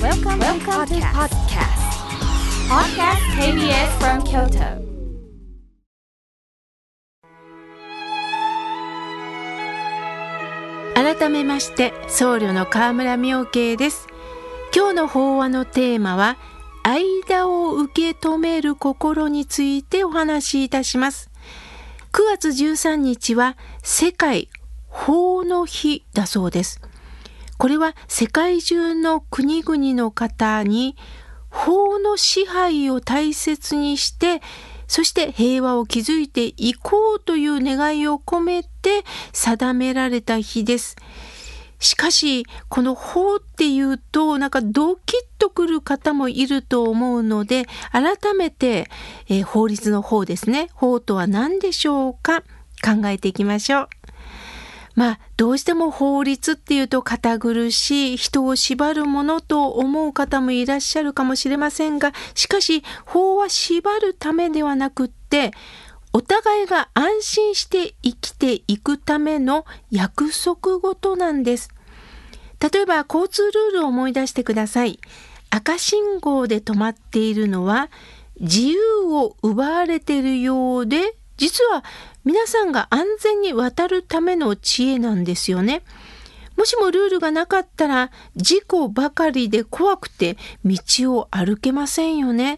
Welcome to podcast. Podcast KBS from Kyoto. 改めまして僧侶の河村妙慶です。今日の法話のテーマは間を受け止める心についてお話しいたします。9月13日は世界法の日だそうです。これは世界中の国々の方に法の支配を大切にして、そして平和を築いていこうという願いを込めて定められた日です。しかしこの法っていうとなんかドキッとくる方もいると思うので、改めて、法律の法ですね。法とは何でしょうか、考えていきましょう。どうしても法律っていうと堅苦しい、人を縛るものと思う方もいらっしゃるかもしれませんが、しかし法は縛るためではなくって、お互いが安心して生きていくための約束事なんです。例えば交通ルールを思い出してください。赤信号で止まっているのは自由を奪われているようで、実は皆さんが安全に渡るための知恵なんですよね。もしもルールがなかったら事故ばかりで怖くて道を歩けませんよね。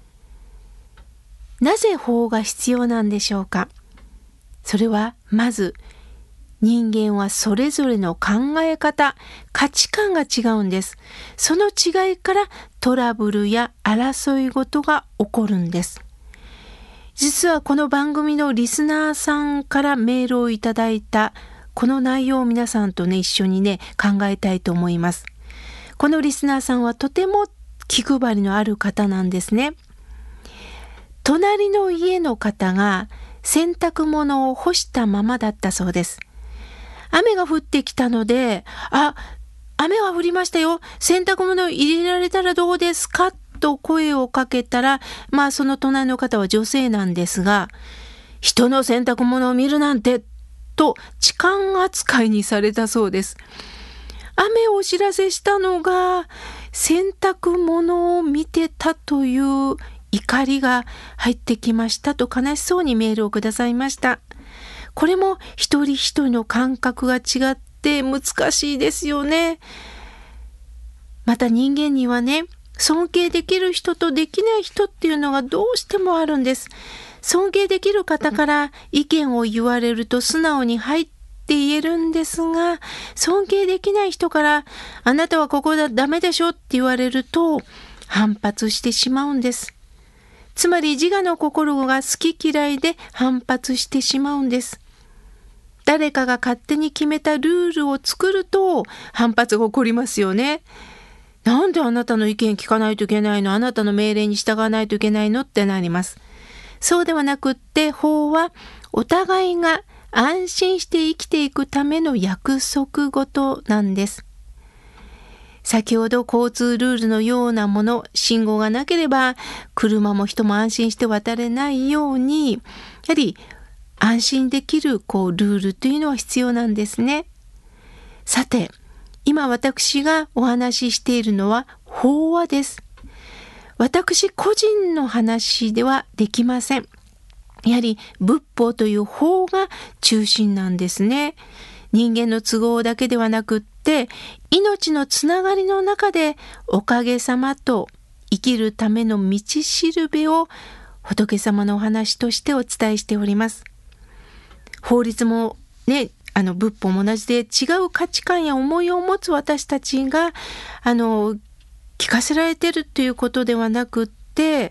なぜ法が必要なんでしょうか。それはまず人間はそれぞれの考え方、価値観が違うんです。その違いからトラブルや争い事が起こるんです。実はこの番組のリスナーさんからメールをいただいたこの内容を皆さんと一緒に考えたいと思います。このリスナーさんはとても気配りのある方なんですね。隣の家の方が洗濯物を干したままだったそうです。雨が降ってきたので、雨が降りましたよ。洗濯物を入れられたらどうですかと声をかけたら、その隣の方は女性なんですが、人の洗濯物を見るなんてと痴漢扱いにされたそうです。雨をお知らせしたのが洗濯物を見てたという怒りが入ってきましたと悲しそうにメールをくださいました。これも一人一人の感覚が違って難しいですよね。また人間には尊敬できる人とできない人っていうのがどうしてもあるんです。尊敬できる方から意見を言われると素直に入って言えるんですが、尊敬できない人からあなたはここだダメでしょって言われると反発してしまうんです。つまり自我の心が好き嫌いで反発してしまうんです。誰かが勝手に決めたルールを作ると反発が起こりますよね。なんであなたの意見聞かないといけないの？あなたの命令に従わないといけないのってなります。そうではなくって法はお互いが安心して生きていくための約束事なんです。先ほど交通ルールのようなもの、信号がなければ車も人も安心して渡れないように、やはり安心できるルールというのは必要なんですね。さて、今私がお話ししているのは法話です。私個人の話ではできません。やはり仏法という法が中心なんですね。人間の都合だけではなくって、命のつながりの中でおかげさまと生きるための道しるべを仏様のお話としてお伝えしております。法律も仏法も同じで違う価値観や思いを持つ私たちが聞かせられているということではなくって、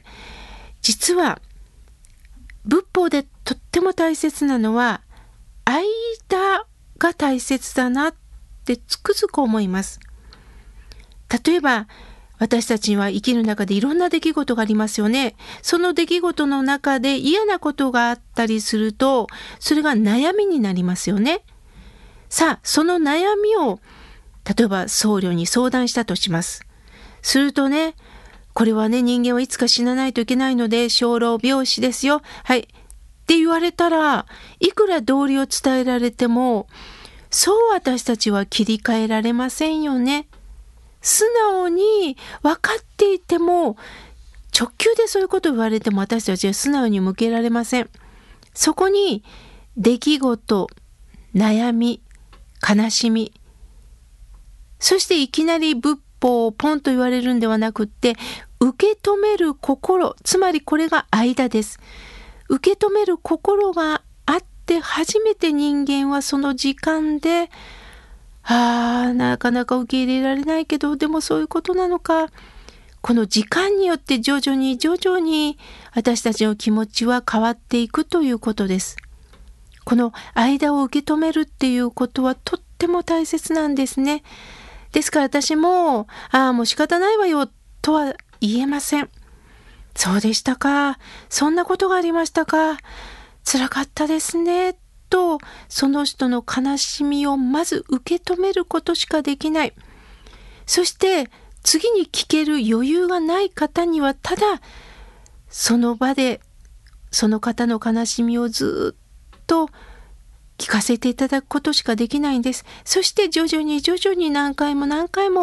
実は仏法でとっても大切なのは間が大切だなってつくづく思います。例えば私たちには生きる中でいろんな出来事がありますよね。その出来事の中で嫌なことがあったりすると、それが悩みになりますよね。さあ、その悩みを例えば僧侶に相談したとします。するとこれは人間はいつか死なないといけないので生老病死ですよ。はいって言われたら、いくら道理を伝えられてもそう私たちは切り替えられませんよね。 素直に分かっていても、直球でそういうことを言われても私たちは素直に向けられません。そこに出来事、悩み、悲しみ、そしていきなり仏法をポンと言われるんではなくって、受け止める心、つまりこれが間です。受け止める心があって初めて人間はその時間で、なかなか受け入れられないけど、でもそういうことなのか。この時間によって徐々に私たちの気持ちは変わっていくということです。この間を受け止めるっていうことはとっても大切なんですね。ですから私も、もう仕方ないわよとは言えません。そうでしたか。そんなことがありましたか。辛かったですね。と、その人の悲しみをまず受け止めることしかできない。そして、次に聞ける余裕がない方には、ただ、その場で、その方の悲しみをずっと聞かせていただくことしかできないんです。そして徐々に何回も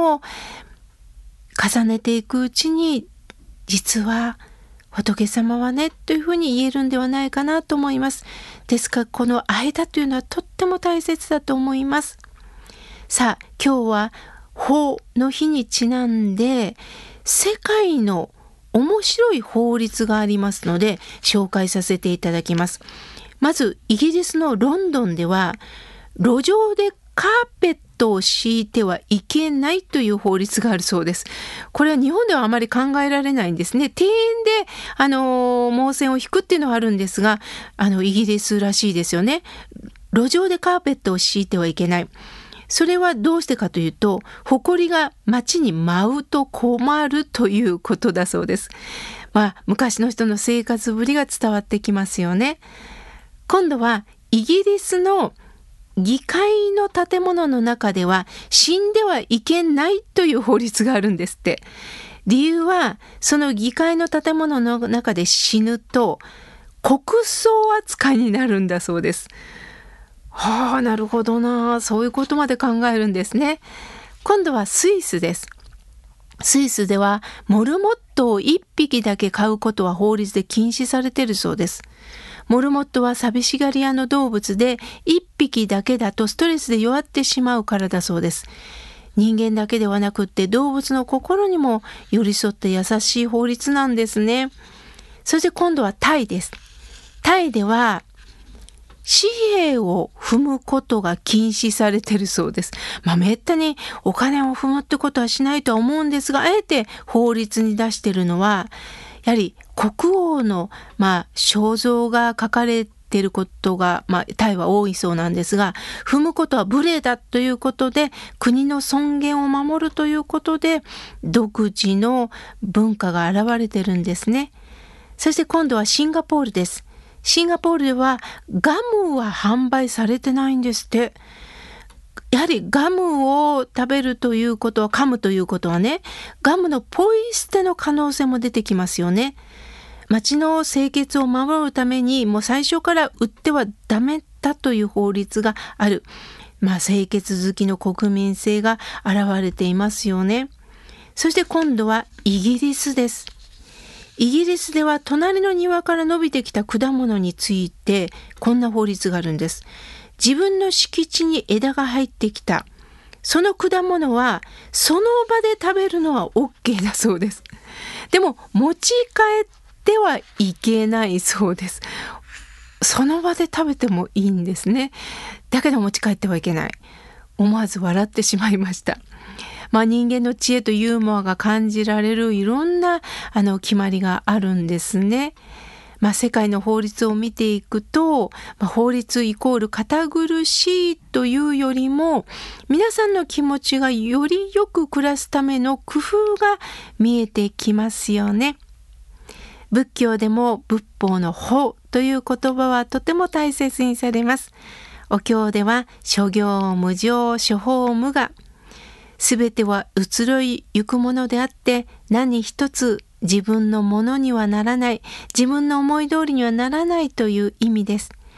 重ねていくうちに、実は仏様はねというふうに言えるんではないかなと思います。ですからこの間というのはとっても大切だと思います。さあ、今日は法の日にちなんで世界の面白い法律がありますので紹介させていただきます。まずイギリスのロンドンでは路上でカーペットを敷いてはいけないという法律があるそうです。これは日本ではあまり考えられないんですね。庭園で毛線を引くっていうのはあるんですが、イギリスらしいですよね。路上でカーペットを敷いてはいけない。それはどうしてかというと、埃が街に舞うと困るということだそうです。昔の人の生活ぶりが伝わってきますよね。今度はイギリスの議会の建物の中では死んではいけないという法律があるんですって。理由は、その議会の建物の中で死ぬと国葬扱いになるんだそうです。なるほどな。そういうことまで考えるんですね。今度はスイスです。スイスではモルモットを1匹だけ飼うことは法律で禁止されているそうです。モルモットは寂しがり屋の動物で、1匹だけだとストレスで弱ってしまうからだそうです。人間だけではなくって動物の心にも寄り添って優しい法律なんですね。そして今度はタイです。タイでは紙幣を踏むことが禁止されているそうです。めったにお金を踏むってことはしないとは思うんですが、あえて法律に出しているのは、やはり国王の肖像が書かれていることが、タイは多いそうなんですが、踏むことは無礼だということで、国の尊厳を守るということで、独自の文化が現れているんですね。そして今度はシンガポールです。シンガポールではガムは販売されてないんですって。やはりガムを食べるということは、噛むということはね、ガムのポイ捨ての可能性も出てきますよね。町の清潔を守るためにもう最初から売ってはダメだという法律がある。清潔好きの国民性が現れていますよね。そして今度はイギリスです。イギリスでは隣の庭から伸びてきた果物についてこんな法律があるんです。自分の敷地に枝が入ってきた。その果物はその場で食べるのは OK だそうです。でも持ち帰ってはいけないそうです。その場で食べてもいいんですね。だけど持ち帰ってはいけない。思わず笑ってしまいました。人間の知恵とユーモアが感じられるいろんな決まりがあるんですね。世界の法律を見ていくと、法律イコール堅苦しいというよりも、皆さんの気持ちがよりよく暮らすための工夫が見えてきますよね。仏教でも仏法の法という言葉はとても大切にされます。お経では諸行無常、諸法無我。すべては移ろいゆくものであって、何一つ自分のものにはならない、自分の思い通りにはならないという意味です。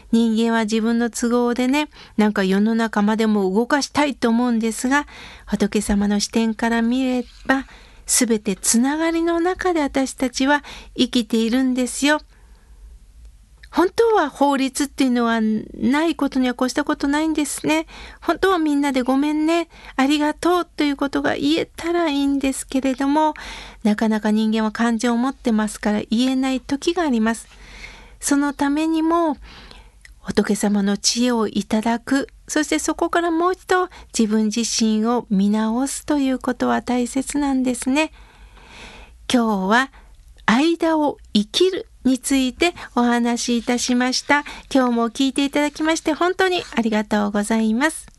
人間は自分の都合でね、なんか世の中までも動かしたいと思うんですが、仏様の視点から見れば、すべてつながりの中で私たちは生きているんですよ。本当は法律っていうのはないことには越したことないんですね。本当はみんなでごめんね、ありがとうということが言えたらいいんですけれども、なかなか人間は感情を持ってますから言えない時があります。そのためにも仏様の知恵をいただく、そしてそこからもう一度自分自身を見直すということは大切なんですね。今日は間を生きるについてお話しいたしました。今日も聞いていただきまして本当にありがとうございます。